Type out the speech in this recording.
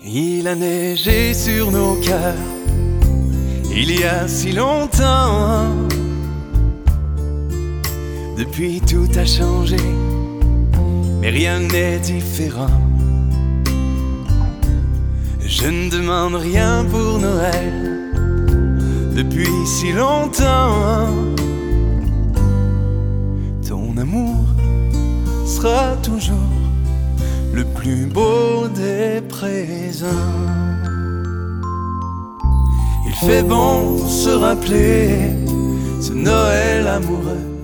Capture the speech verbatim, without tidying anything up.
Il a neigé sur nos cœurs il y a si longtemps. Depuis tout a changé, mais rien n'est différent. Je ne demande rien pour Noël depuis si longtemps. Ton amour sera toujours le plus beau des présents. Il fait bon se rappeler ce Noël amoureux